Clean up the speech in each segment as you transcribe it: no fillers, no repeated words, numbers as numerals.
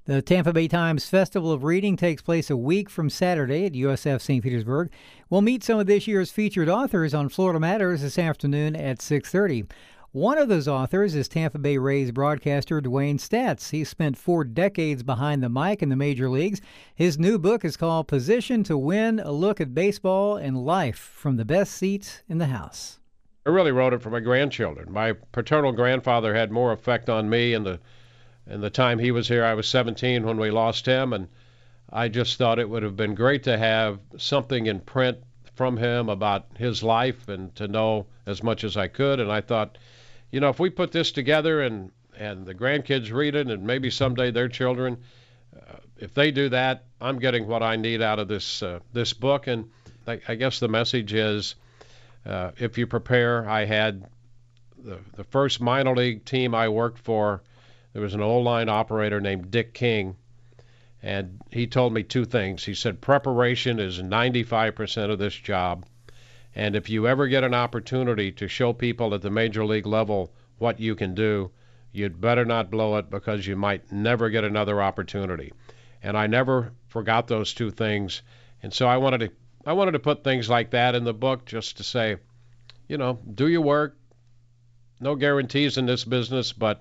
The Tampa Bay Times Festival of Reading takes place a week from Saturday at USF St. Petersburg. We'll meet some of this year's featured authors on Florida Matters this afternoon at 6:30. One of those authors is Tampa Bay Rays broadcaster Dwayne Staats. He spent 4 decades behind the mic in the major leagues. His new book is called Position to Win, a look at baseball and life from the best seat in the house. I really wrote it for my grandchildren. My paternal grandfather had more effect on me in the time he was here. I was 17 when we lost him, and I just thought it would have been great to have something in print from him about his life and to know as much as I could. And I thought, you know, if we put this together and the grandkids read it and maybe someday their children, if they do that, I'm getting what I need out of this book. And I guess the message is, if you prepare, I had the first minor league team I worked for. There was an O-line operator named Dick King, and he told me 2 things. He said, preparation is 95% of this job, and if you ever get an opportunity to show people at the major league level what you can do, you'd better not blow it because you might never get another opportunity. And I never forgot those 2 things, and so I wanted to put things like that in the book just to say, you know, do your work. No guarantees in this business, but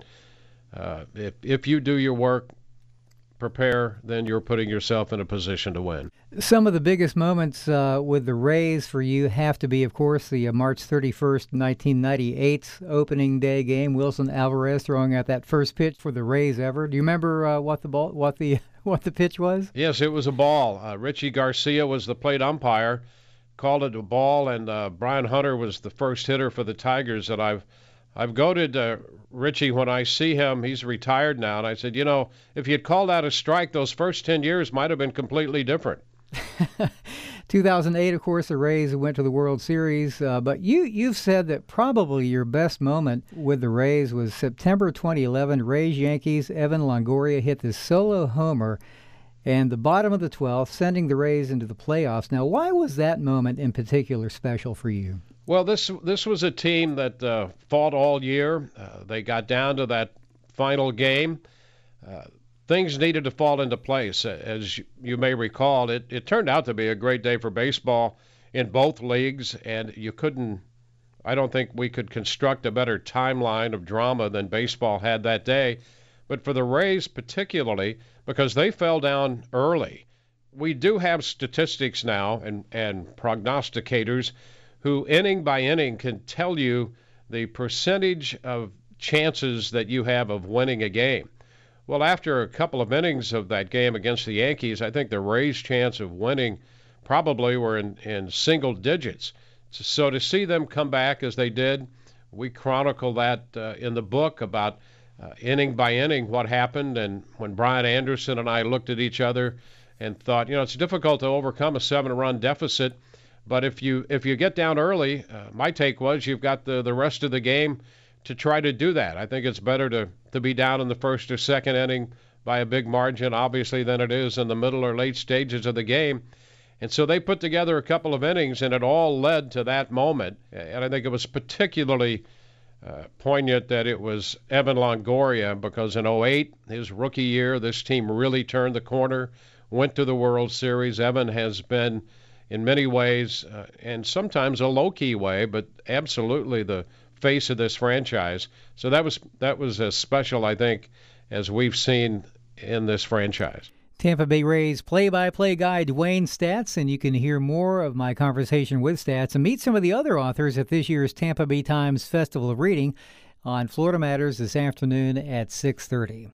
if you do your work, prepare, then you're putting yourself in a position to win. Some of the biggest moments with the Rays for you have to be, of course, the March 31st, 1998 opening day game. Wilson Alvarez throwing out that first pitch for the Rays ever. Do you remember what the pitch was? Yes, it was a ball. Richie Garcia was the plate umpire, called it a ball, and Brian Hunter was the first hitter for the Tigers. And I've goaded Richie when I see him. He's retired now, and I said, you know, if he had called out a strike, those first 10 years might have been completely different. 2008, of course, the Rays went to the World Series, but you've said that probably your best moment with the Rays was September 2011, Rays-Yankees. Evan Longoria hit this solo homer and the bottom of the 12th, sending the Rays into the playoffs. Now, why was that moment in particular special for you? Well, this was a team that fought all year. They got down to that final game. Things needed to fall into place. As you may recall, it turned out to be a great day for baseball in both leagues, and I don't think we could construct a better timeline of drama than baseball had that day. But for the Rays particularly, because they fell down early, we do have statistics now and prognosticators who inning by inning can tell you the percentage of chances that you have of winning a game. Well, after a couple of innings of that game against the Yankees, I think the Rays' chance of winning probably were in single digits. So to see them come back as they did, we chronicle that in the book about inning by inning what happened. And when Brian Anderson and I looked at each other and thought, you know, it's difficult to overcome a 7-run deficit. But if you get down early, my take was you've got the rest of the game to try to do that. I think it's better to be down in the first or second inning by a big margin, obviously, than it is in the middle or late stages of the game. And so they put together a couple of innings, and it all led to that moment. And I think it was particularly poignant that it was Evan Longoria, because in 2008, his rookie year, this team really turned the corner, went to the World Series. Evan has been, in many ways, and sometimes a low-key way, but absolutely the face of this franchise. So that was as special, I think, as we've seen in this franchise. Tampa Bay Rays play-by-play guy Dwayne Staats, and you can hear more of my conversation with Staats and meet some of the other authors at this year's Tampa Bay Times Festival of Reading on Florida Matters this afternoon at 6:30.